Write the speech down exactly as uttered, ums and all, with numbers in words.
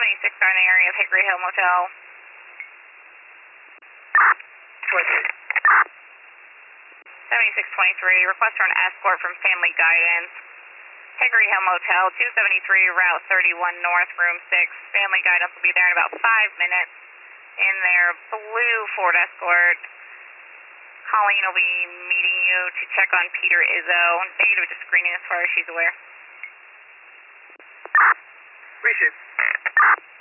seventy-six are in the area of Hickory Hill Motel. seventy-six twenty-three, request for an escort from Family Guidance. Hickory Hill Motel, two seventy-three, Route thirty-one North, Room six. Family Guidance will be there in about five minutes in their blue Ford Escort. Colleen will be meeting you to check on Peter Izzo. Negative to screening as far as she's aware. Appreciate it.